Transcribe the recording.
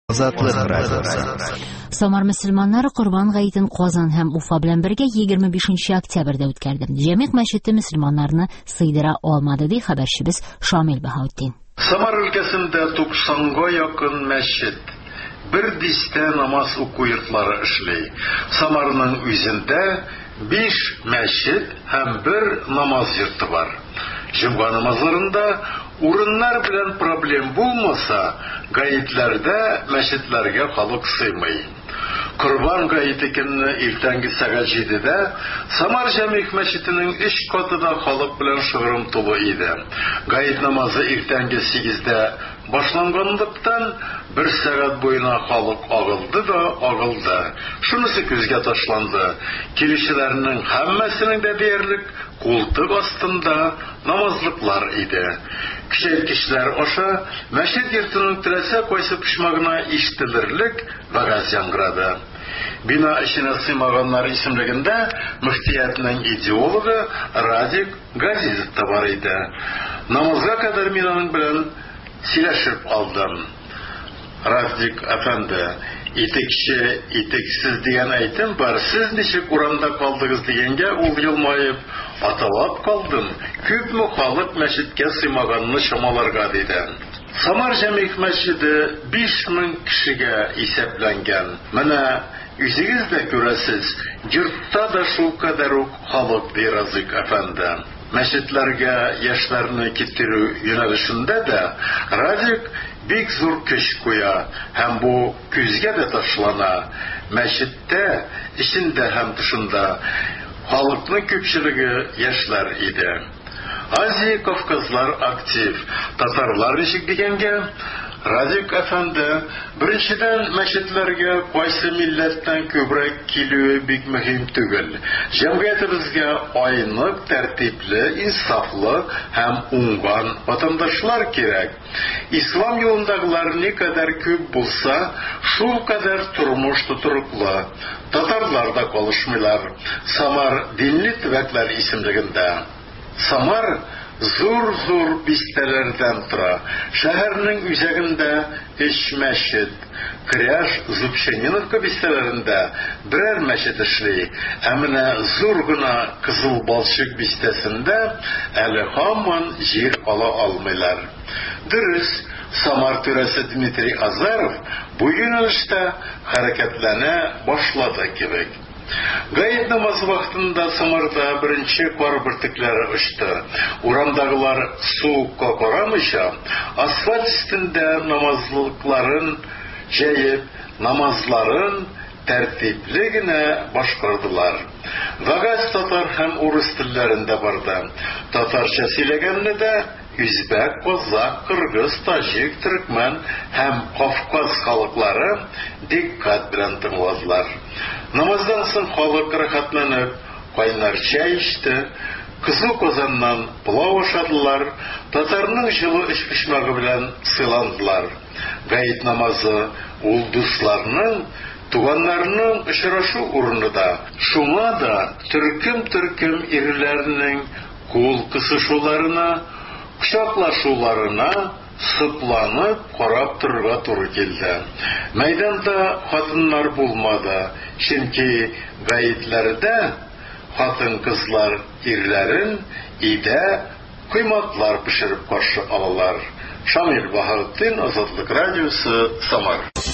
Азатлык радиосы. Самар мөселманнары Корбан гаетен Казан һәм Уфа белән бергә 25 октябрьдә үткәрде. Җәмигъ мәчете мөселманнарны сыйдыра алмады, ди хәбәрчебез Шамил Баһаутдин. Самар өлкәсендә 90-га якын мәчет, бер дистә намаз уку йортлары эшли. Самарның үзендә 5 мәчет һәм 1 намаз йорты бар. Җомга намазларында урыннар белән проблем булмаса, гаетләрдә мәчетләргә халык сыймый. Корбан гаете көнне иртәнге сәгать 7-дә Самар җәмигъ мәчетенең 3 катыда халык белән шыгрым тулы иде. Гает намазы иртәнге 8-дә башлангандыктан 1 сәгать буена халык агылды. Шунысы күзгә ташланды. Килүчеләрнең һәммәсенең дә диярлек култык астында намазлыклар иде. Кичәлкечләр аша мәчет йортының теләсә кайсы почмагына ишетелерлек вәгазь яңгырады. Бина эченә сыймаганнар исемлегендә мөфтиятның идеологы Радик Газизов та бар иде. Намазга кадәр мин аның белән сөйләшеп алдым. Радик әфәнде, итекче, итексез дигән әйтем бар. Сез ничек урамда калдыгыз дигәнгә ул елмаеп, аталап калдым. Күпме халык мәчеткә сыймаганны чамаларга диде. Самар җәмигъ мәчете 5000 кешегә исәпләнгән. Менә үзегез дә күрәсез, йортта да шул кадәр үк халык ди Радик әфәнде. Мәчетләргә яшьләрне китерү юнәлешендә дә Радик бик зур көч куя, һәм бу күзгә дә ташлана. Мәчеттә, ичендә һәм тышында халыкның күпчелеге яшьләр иде. Азия Кавказлар актив. Татарлар ничек дигәнгә, Радик әфәнде, беренчедән мәчетләргә кайсы милләттән күбрәк килүе бик мөһим түгел. Җәмгыятебезгә айнык, тәртипле, инсафлы һәм уңган ватандашлар кирәк. Ислам юлындагылар никадәр күп булса, шул кадәр тормыш тотрыклы. Татарлар да калышмыйлар. Самар динле төбәкләр исемлегендә. Самар зур бистәләрдән тора. Шәһәрнең үзәгендә 3 мәчет, Кряж, Зубчаниновка бистәләрендә берәр мәчет эшли. Ә менә зур гына Кызыл Балчык бистәсендә әле һаман җир ала алмыйлар. Дөрес, Самар түрәсе Дмитрий Азаров бу юнәлештә хәрәкәтләнә башлады кебек. Гает намаз вакытында Самарда беренче кар бөртекләре очты. Урамдагылар суыкка карамыйча, асфальт өстендә намазлыкларын җәеп, намазларын тәртипле генә башкардылар. Вагаз татар һәм урыс телләрендә барды. Татарча сөйләгәнне дә үзбәк, казак, кыргыз, таҗик, төркмән һәм Кавказ халыклары диккать белән тыңладылар. Намаздан соң халык рәхәтләнеп, кайнар чәй эчте, кызу казаннан пылау ашадылар, татарның җылы эш почмагы белән сыйландылар. Гает намазы ул дусларның, туганнарның очрашу урыны да. Шуңа да төркем ирләрнең кул кысышуларына, кочаклашуларына сыпланып карап торырга туры килде. Мәйданда хатыннар булмады, чөнки гаетләрдә хатын-кызлар ирләрен идә кыйматлар пешереп каршы алалар. Шамил Баһаутдин, Азатлык радиосы, Самар.